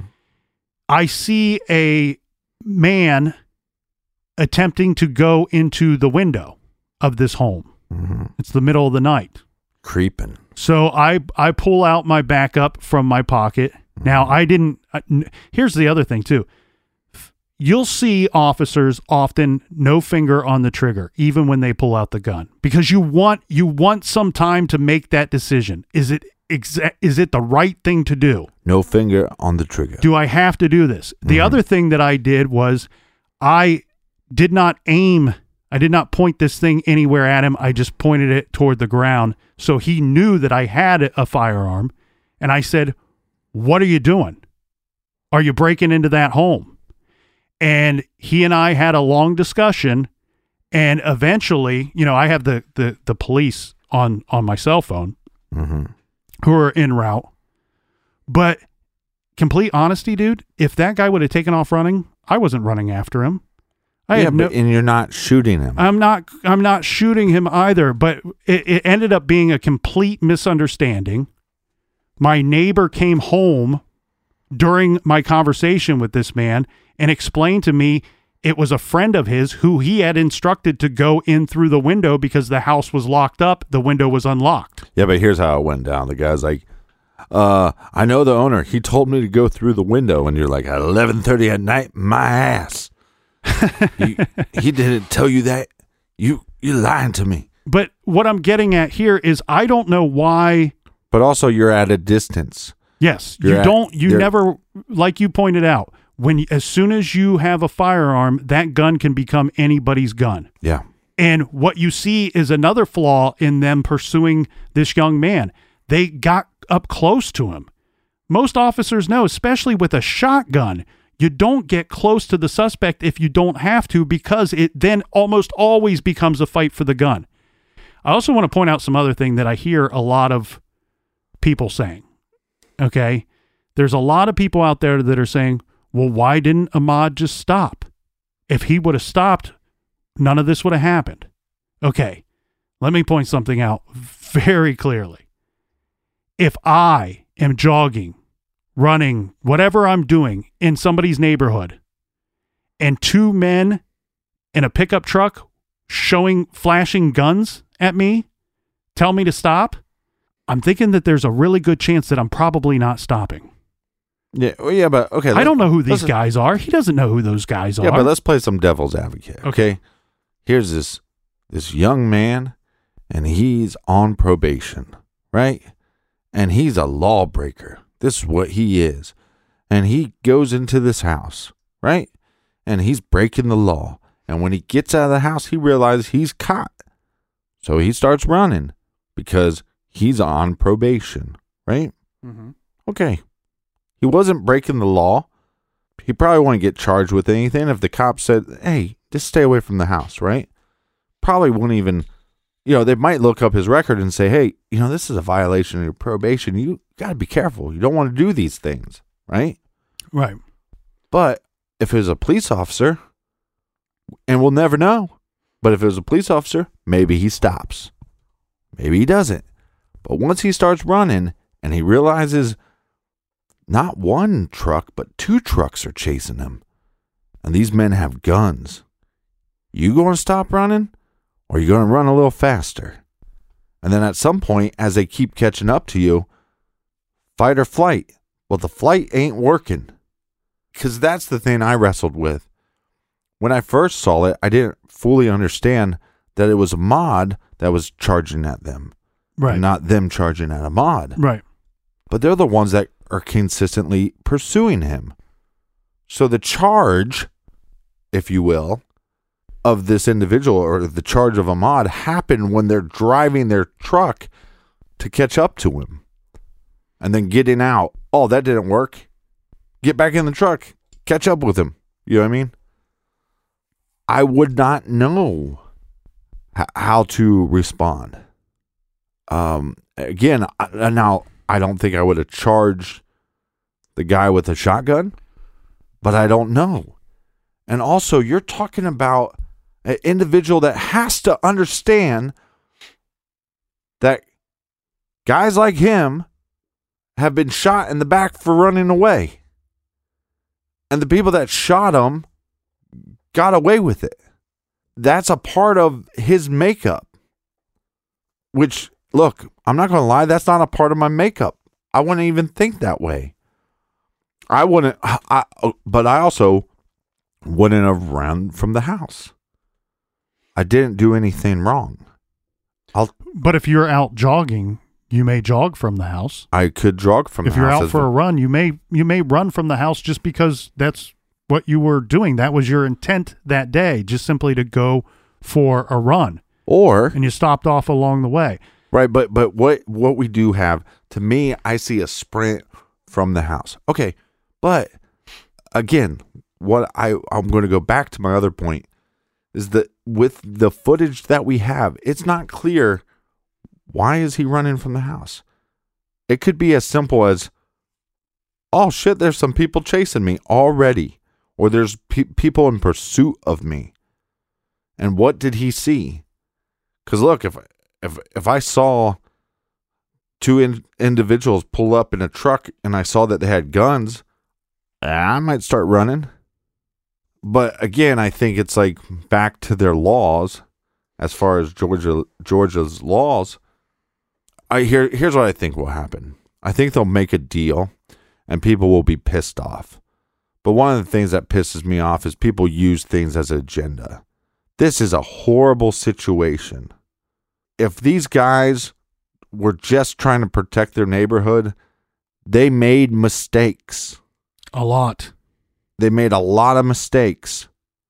I see a man attempting to go into the window of this home. It's the middle of the night. Creeping. So I pull out my backup from my pocket. Now, here's the other thing too. You'll see officers often no finger on the trigger, even when they pull out the gun, because you want some time to make that decision. Is it the right thing to do? No finger on the trigger. Do I have to do this? The other thing that I did was I did not aim. I did not point this thing anywhere at him. I just pointed it toward the ground. So he knew that I had a firearm. And I said, "What are you doing? Are you breaking into that home?" And he and I had a long discussion. And eventually, I have the police on my cell phone who are en route. But complete honesty, dude, if that guy would have taken off running, I wasn't running after him. And you're not shooting him. I'm not shooting him either, but it ended up being a complete misunderstanding. My neighbor came home during my conversation with this man and explained to me it was a friend of his who he had instructed to go in through the window because the house was locked up. The window was unlocked. Yeah, but here's how it went down. The guy's like, I know the owner. He told me to go through the window. And you're like, at 11:30 at night, my ass. He didn't tell you that. You're lying to me. But what I'm getting at here is I don't know why. But also you're at a distance. Yes. You never, like you pointed out, as soon as you have a firearm, that gun can become anybody's gun. Yeah. And what you see is another flaw in them pursuing this young man. They got up close to him. Most officers know, especially with a shotgun, you don't get close to the suspect if you don't have to, because it then almost always becomes a fight for the gun. I also want to point out some other thing that I hear a lot of people saying. Okay? There's a lot of people out there that are saying, well, why didn't Ahmaud just stop? If he would have stopped, none of this would have happened. Okay, let me point something out very clearly. If I am jogging, running, whatever I'm doing in somebody's neighborhood, and 2 men in a pickup truck flashing guns at me, tell me to stop, I'm thinking that there's a really good chance that I'm probably not stopping. Yeah, but okay. I don't know who these guys are. He doesn't know who those guys are. Yeah, but let's play some devil's advocate. Okay. Here's this young man, and he's on probation, right? And he's a lawbreaker. This is what he is. And he goes into this house, right? And he's breaking the law. And when he gets out of the house, he realizes he's caught. So he starts running because he's on probation, right? Okay. He wasn't breaking the law. He probably wouldn't get charged with anything if the cop said, hey, just stay away from the house, right? Probably wouldn't even, they might look up his record and say, hey, this is a violation of your probation. You got to be careful. You don't want to do these things, right? Right. But if it was a police officer, and we'll never know, but if it was a police officer, maybe he stops. Maybe he doesn't. But once he starts running and he realizes not 1 truck, but 2 trucks are chasing him, and these men have guns, you going to stop running, or are you going to run a little faster? And then at some point, as they keep catching up to you, fight or flight. Well, the flight ain't working. Because that's the thing I wrestled with. When I first saw it, I didn't fully understand that it was Ahmad that was charging at them. Right. And not them charging at Ahmad. Right. But they're the ones that are consistently pursuing him. So the charge, if you will, of this individual, or the charge of Ahmad, happened when they're driving their truck to catch up to him. And then getting out. Oh, that didn't work. Get back in the truck. Catch up with him. You know what I mean? I would not know how to respond. Again, now, I don't think I would have charged the guy with a shotgun, but I don't know. And also, you're talking about an individual that has to understand that guys like him have been shot in the back for running away. And the people that shot him got away with it. That's a part of his makeup. Which, look, I'm not going to lie, that's not a part of my makeup. I wouldn't even think that way. But I also wouldn't have run from the house. I didn't do anything wrong. But if you're out jogging, you may jog from the house. I could jog from the house. If you're out for a run, you may run from the house just because that's what you were doing. That was your intent that day, just simply to go for a run. And you stopped off along the way. Right, but what we do have, to me, I see a sprint from the house. Okay, but again, what I'm going to go back to my other point is that with the footage that we have, it's not clear why is he running from the house. It could be as simple as, oh shit, there's some people chasing me already, or there's people in pursuit of me. And what did he see? Because look, if I saw two individuals pull up in a truck and I saw that they had guns, I might start running. But again, I think it's like back to their laws, as far as Georgia's laws. Here's what I think will happen. I think they'll make a deal and people will be pissed off. But one of the things that pisses me off is people use things as an agenda. This is a horrible situation. If these guys were just trying to protect their neighborhood, they made mistakes. A lot. They made a lot of mistakes.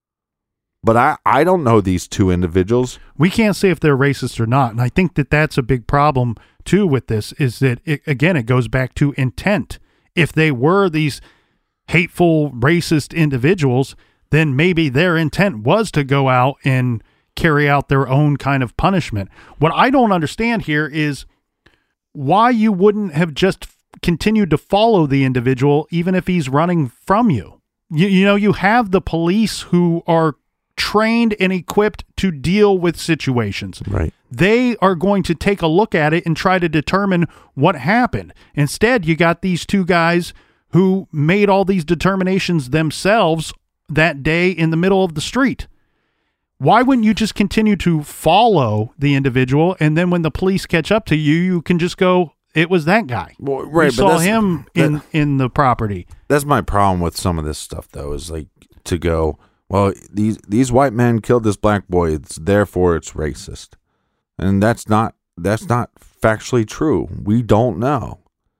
But I don't know these two individuals. We can't say if they're racist or not. And I think that that's a big problem, too, with this, is that, it goes back to intent. If they were these hateful, racist individuals, then maybe their intent was to go out and carry out their own kind of punishment. What I don't understand here is why you wouldn't have just continued to follow the individual even if he's running from you. You have the police who are trained and equipped to deal with situations. Right. They are going to take a look at it and try to determine what happened. Instead, you got these two guys who made all these determinations themselves that day in the middle of the street. Why wouldn't you just continue to follow the individual, and then when the police catch up to you, you can just go, it was that guy. Well, right, we saw him in the property. That's my problem with some of this stuff, though, is like to go, well, these white men killed this black boy, therefore it's racist. And that's not factually true. We don't know.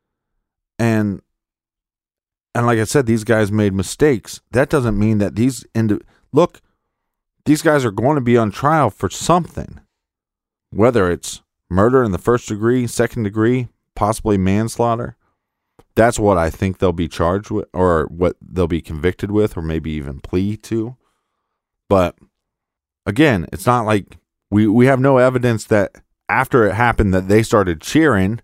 And like I said, these guys made mistakes. That doesn't mean that these guys are going to be on trial for something. Whether it's murder in the first degree, second degree, possibly manslaughter. That's what I think they'll be charged with, or what they'll be convicted with, or maybe even plea to. But again, it's not like we have no evidence that after it happened that they started cheering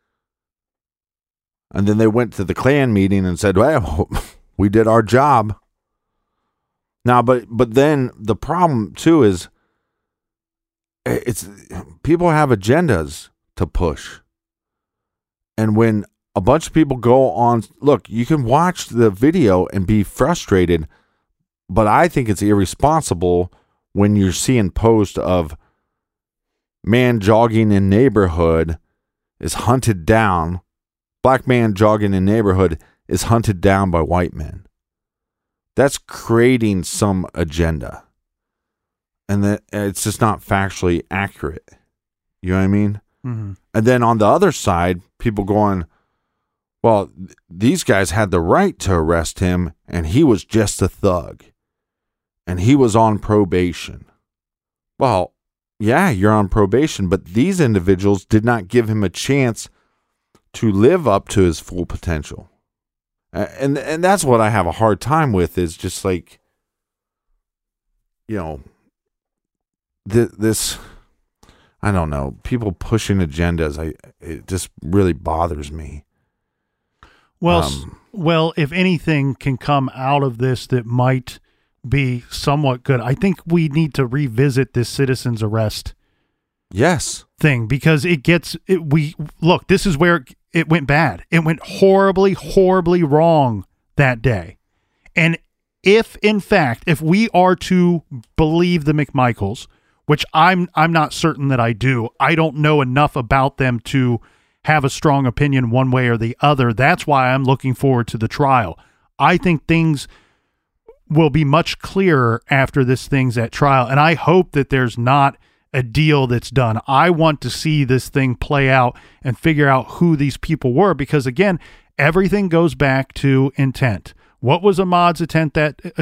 and then they went to the Klan meeting and said, well, we did our job. Now, but then the problem too is it's people have agendas to push. And when a bunch of people go on, look, you can watch the video and be frustrated, but I think it's irresponsible when you're seeing posts of man jogging in neighborhood is hunted down. Black man jogging in neighborhood is hunted down by white men. That's creating some agenda. And that it's just not factually accurate. You know what I mean? Mm-hmm. And then on the other side, people going, well, these guys had the right to arrest him, and he was just a thug. And he was on probation. Well, yeah, you're on probation, but these individuals did not give him a chance to live up to his full potential. And that's what I have a hard time with, is just like, you know, this, I don't know, people pushing agendas, it just really bothers me. Well, if anything can come out of this that might be somewhat good, I think we need to revisit this citizen's arrest thing, because this is where it went bad. It went horribly wrong that day. And if we are to believe the McMichaels, which I'm not certain that I do, I don't know enough about them to have a strong opinion one way or the other. That's why I'm looking forward to the trial. I think things will be much clearer after this thing's at trial, and I hope that there's not a deal that's done. I want to see this thing play out and figure out who these people were, because again, everything goes back to intent. What was Ahmaud's intent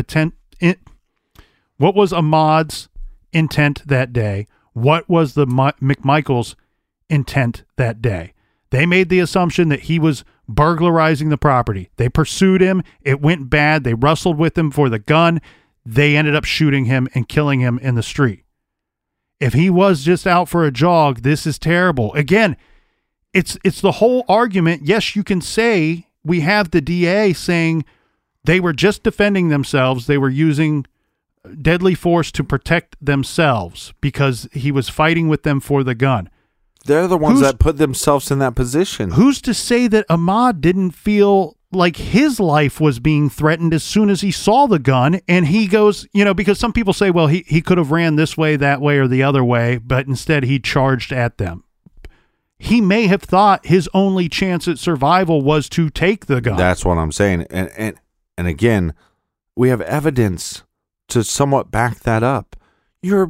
that day? What was the McMichaels' intent that day? They made the assumption that he was burglarizing the property. They pursued him. It went bad. They wrestled with him for the gun. They ended up shooting him and killing him in the street. If he was just out for a jog, this is terrible. Again, it's the whole argument. Yes, you can say, we have the DA saying they were just defending themselves. They were using deadly force to protect themselves because he was fighting with them for the gun. They're the ones that put themselves in that position. Who's to say that Ahmaud didn't feel like his life was being threatened as soon as he saw the gun? And he goes, because some people say, well, he could have ran this way, that way, or the other way, but instead he charged at them. He may have thought his only chance at survival was to take the gun. That's what I'm saying. And again, we have evidence to somewhat back that up. You're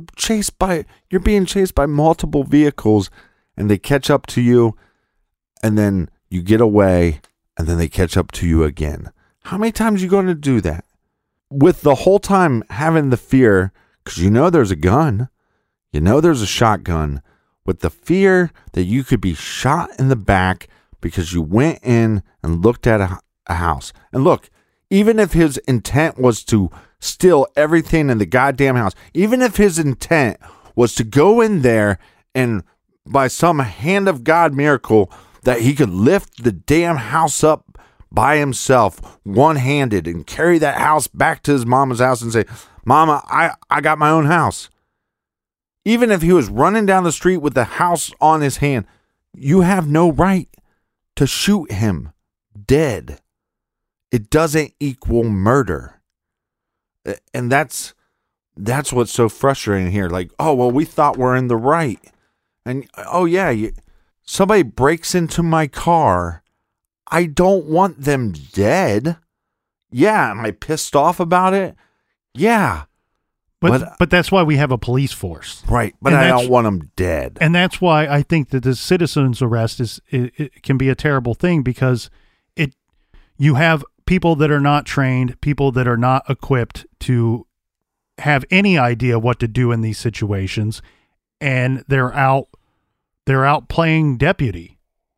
being chased by multiple vehicles, and they catch up to you, and then you get away, and then they catch up to you again. How many times are you going to do that? With the whole time having the fear, because there's a gun, there's a shotgun, with the fear that you could be shot in the back because you went in and looked at a house. And look, even if his intent was to steal everything in the goddamn house, even if his intent was to go in there and by some hand of God miracle that he could lift the damn house up by himself one-handed and carry that house back to his mama's house and say, Mama, I got my own house. Even if he was running down the street with the house on his hand, you have no right to shoot him dead. It doesn't equal murder. And that's what's so frustrating here. Like, oh, well, we thought we're in the right. And, oh, yeah, somebody breaks into my car. I don't want them dead. Yeah, am I pissed off about it? Yeah. But that's why we have a police force. Right, but I don't want them dead. And that's why I think that the citizen's arrest it can be a terrible thing, because you have people that are not trained, people that are not equipped to have any idea what to do in these situations, and they're out playing deputy.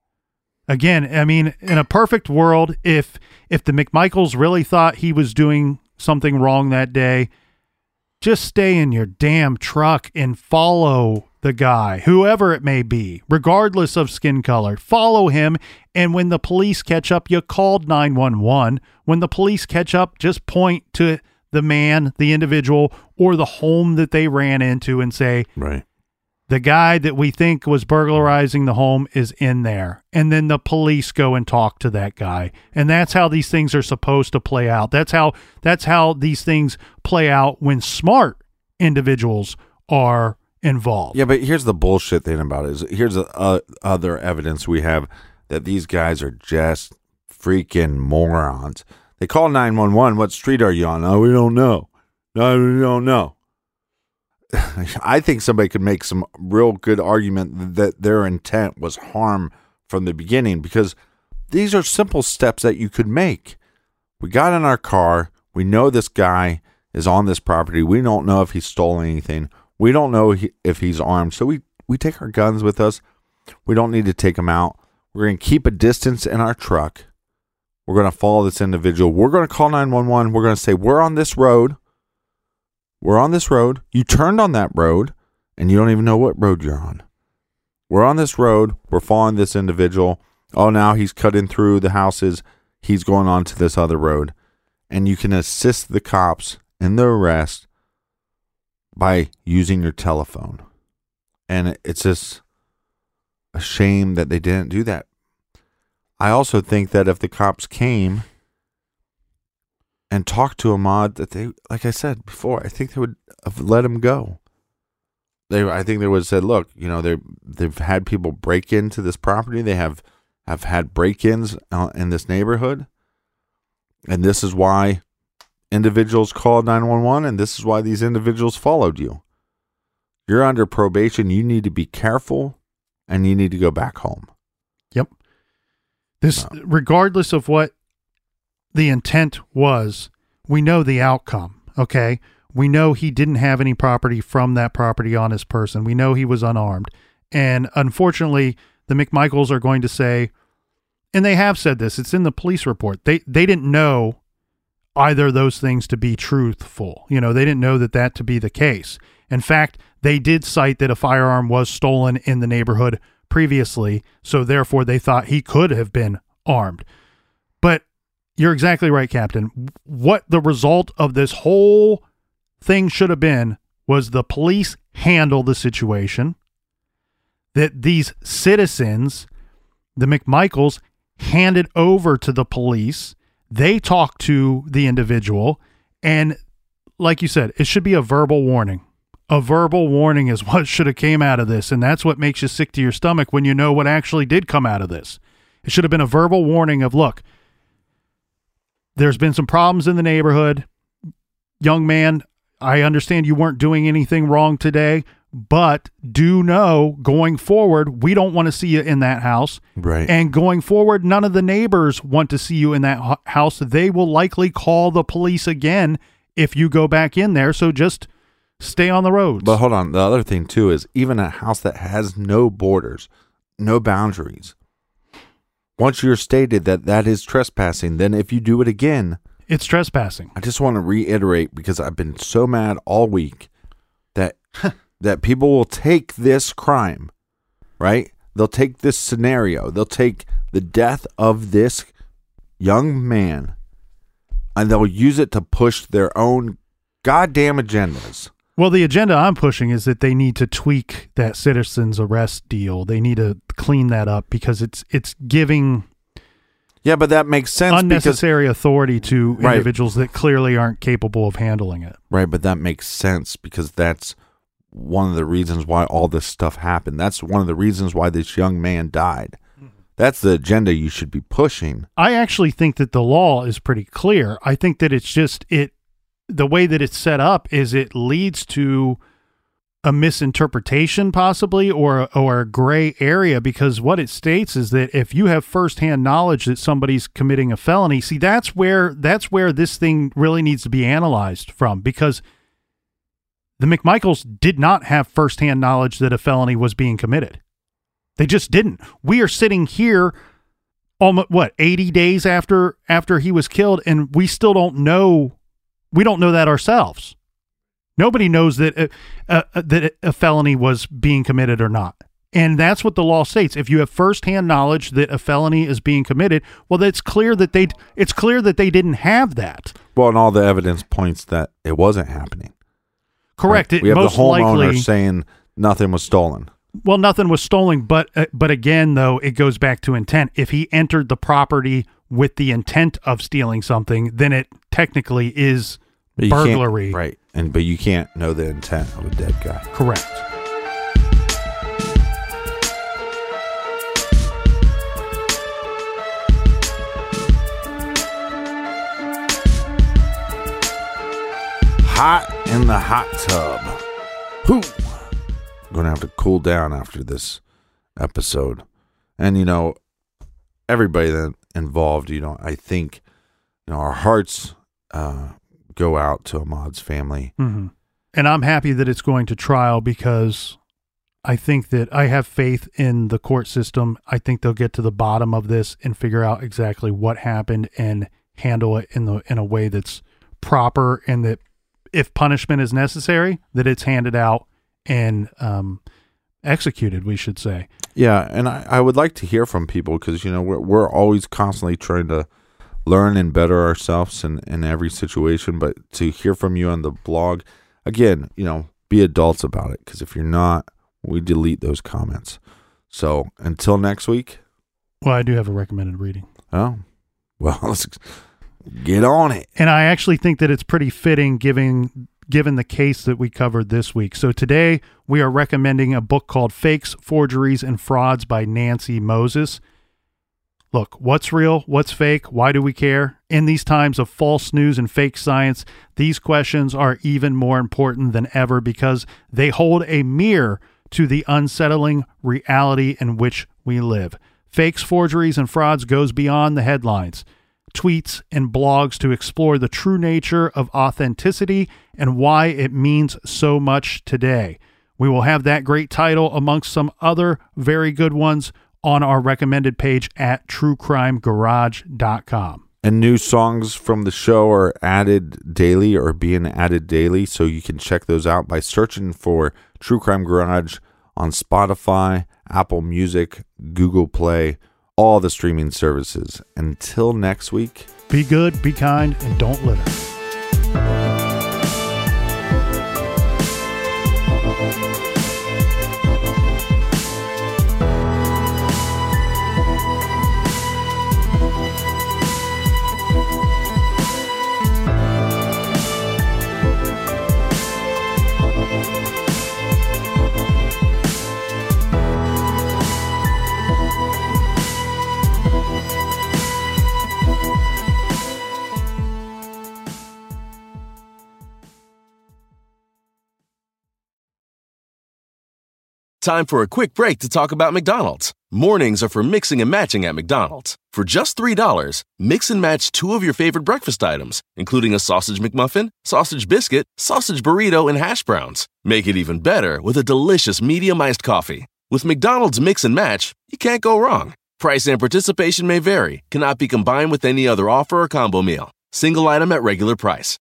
Again, I mean, in a perfect world, if the McMichaels really thought he was doing something wrong that day, just stay in your damn truck and follow the guy, whoever it may be, regardless of skin color. Follow him, and when the police catch up, you called 911. When the police catch up, just point to the man, the individual, or the home that they ran into and say, right, the guy that we think was burglarizing the home is in there. And then the police go and talk to that guy. And that's how these things are supposed to play out. That's how these things play out when smart individuals are involved. Yeah, but here's the bullshit thing about it. Here's other evidence we have that these guys are just freaking morons. They call 911. What street are you on? Oh, we don't know. No, we don't know. I think somebody could make some real good argument that their intent was harm from the beginning, because these are simple steps that you could make. We got in our car. We know this guy is on this property. We don't know if he stole anything. We don't know if he's armed. So we take our guns with us. We don't need to take him out. We're going to keep a distance in our truck. We're going to follow this individual. We're going to call 911. We're going to say, we're on this road. We're on this road. You turned on that road, and you don't even know what road you're on. We're on this road. We're following this individual. Oh, now he's cutting through the houses. He's going on to this other road. And you can assist the cops in the arrest by using your telephone. And it's just a shame that they didn't do that. I also think that if the cops came and talked to Ahmaud, that they, like I said before, I think they would have let him go. I think they would have said, look, you know, they've had people break into this property. They have had break-ins in this neighborhood. And this is why individuals called 911, and this is why these individuals followed you. You're under probation. You need to be careful, and you need to go back home. Yep. Regardless of what the intent was, we know the outcome, okay? We know he didn't have any property from that property on his person. We know he was unarmed. And unfortunately, the McMichaels are going to say, and they have said this, it's in the police report, they didn't know either of those things to be truthful. You know, they didn't know that to be the case. In fact, they did cite that a firearm was stolen in the neighborhood previously, so therefore they thought he could have been armed. But you're exactly right, Captain. What the result of this whole thing should have been was the police handle the situation, that these citizens, the McMichaels, handed over to the police. They talked to the individual, and like you said, it should be a verbal warning. A verbal warning is what should have came out of this, and that's what makes you sick to your stomach when you know what actually did come out of this. It should have been a verbal warning of, look, there's been some problems in the neighborhood. Young man, I understand you weren't doing anything wrong today, but do know going forward, we don't want to see you in that house. Right. And going forward, none of the neighbors want to see you in that house. They will likely call the police again if you go back in there. So just stay on the roads. But hold on. The other thing, too, is even a house that has no borders, no boundaries, once you're stated that is trespassing, then if you do it again, it's trespassing. I just want to reiterate, because I've been so mad all week that that people will take this crime, right? They'll take this scenario. They'll take the death of this young man, and they'll use it to push their own goddamn agendas. Well, the agenda I'm pushing is that they need to tweak that citizens arrest deal. They need to clean that up, because it's giving but that makes sense, unnecessary authority to individuals that clearly aren't capable of handling it. Right, but that makes sense, because that's one of the reasons why all this stuff happened. That's one of the reasons why this young man died. That's the agenda you should be pushing. I actually think that the law is pretty clear. I think that it's just the way that it's set up is it leads to a misinterpretation possibly, or a gray area, because what it states is that if you have firsthand knowledge that somebody's committing a felony, see, that's where this thing really needs to be analyzed from, because the McMichaels did not have firsthand knowledge that a felony was being committed. They just didn't. We are sitting here almost 80 days after he was killed, and we still don't know. We don't know that ourselves. Nobody knows that a felony was being committed or not. And that's what the law states. If you have firsthand knowledge that a felony is being committed, well, it's clear that they didn't have that. Well, and all the evidence points that it wasn't happening. Correct. Right? We have the homeowner saying nothing was stolen. Well, nothing was stolen, but again, though, it goes back to intent. If he entered the property with the intent of stealing something, then it technically is burglary. Right. But you can't know the intent of a dead guy. Correct. hot in the hot tub. Whew. I'm going to have to cool down after this episode. And, everybody that involved, I think, our hearts go out to Ahmaud's family. Mm-hmm. And I'm happy that it's going to trial because I think that I have faith in the court system. I think they'll get to the bottom of this and figure out exactly what happened and handle it in a way that's proper, and that if punishment is necessary, that it's handed out and executed, we should say. Yeah, and I would like to hear from people because, we're always constantly trying to learn and better ourselves in every situation, but to hear from you on the blog, again, be adults about it, because if you're not, we delete those comments. So until next week. Well, I do have a recommended reading. Oh, well, let's get on it. And I actually think that it's pretty fitting given the case that we covered this week. So today we are recommending a book called Fakes, Forgeries, and Frauds by Nancy Moses. Look, what's real? What's fake? Why do we care? In these times of false news and fake science, these questions are even more important than ever because they hold a mirror to the unsettling reality in which we live. Fakes, Forgeries, and Frauds goes beyond the headlines, tweets, and blogs to explore the true nature of authenticity and why it means so much today. We will have that great title amongst some other very good ones on our recommended page at truecrimegarage.com. And new songs from the show are added daily or being added daily, so you can check those out by searching for True Crime Garage on Spotify, Apple Music, Google Play, all the streaming services. Until next week, be good, be kind, and don't litter. Time for a quick break to talk about McDonald's. Mornings are for mixing and matching at McDonald's. For just $3, mix and match 2 of your favorite breakfast items, including a sausage McMuffin, sausage biscuit, sausage burrito, and hash browns. Make it even better with a delicious medium iced coffee. With McDonald's Mix and Match, you can't go wrong. Price and participation may vary, cannot be combined with any other offer or combo meal. Single item at regular price.